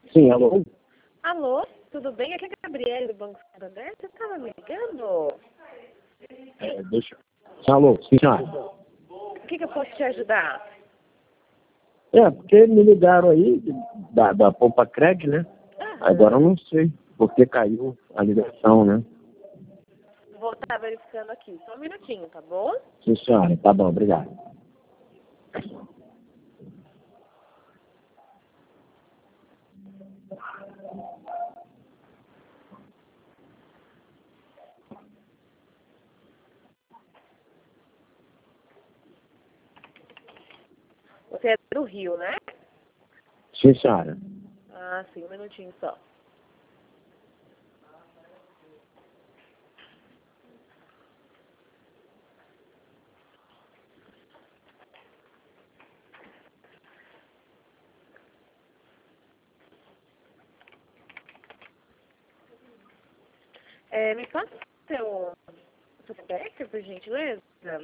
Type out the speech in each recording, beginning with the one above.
Sim, alô? Alô, tudo bem? Aqui é a Gabriele do Banco Santander. Você estava me ligando? Deixa. Alô, sim, senhora. O que eu posso te ajudar? Porque me ligaram aí da Poupa Cred, né? Agora eu não sei porque caiu a ligação, né? Vou estar verificando aqui. Só um minutinho, tá bom? Sim, senhora. Tá bom, obrigado. Você é do Rio, né? Sim, senhora. Ah, sim, um minutinho só. Me passa o seu CPF, por gentileza?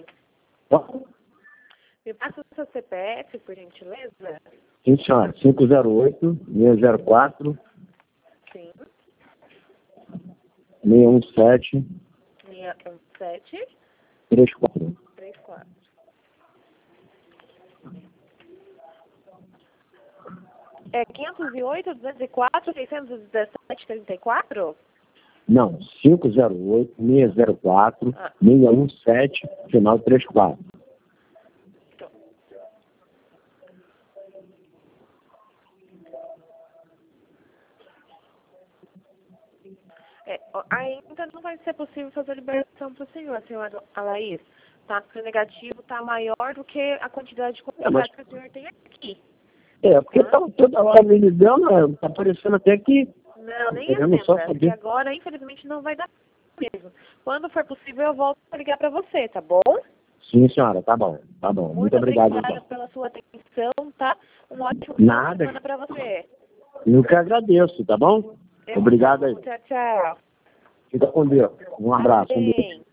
Me passa o seu CPF, por gentileza? Sim, senhora. 508-604-617. Sim. 617 34. 34. É 508, 204, 617, 34? Não, 508-604-617, final 34. Ainda não vai ser possível fazer a liberação para o senhor, senhora Alaís. Tá? Porque o negativo está maior do que a quantidade de contratos que o senhor tem aqui. Porque estava toda hora me ligando, tá aparecendo até que... Não, nem querendo só atenda, porque saber. agora, infelizmente, não vai dar mesmo. Quando for possível, eu volto a ligar para você, tá bom? Sim, senhora, tá bom, tá bom. Muito obrigado, obrigada então. pela sua atenção, tá? Um ótimo Nada. final de semana para você. Eu que agradeço, tá bom? Obrigado aí. Tchau, tchau. Fica com Deus. Um abraço. Um beijo. Amém.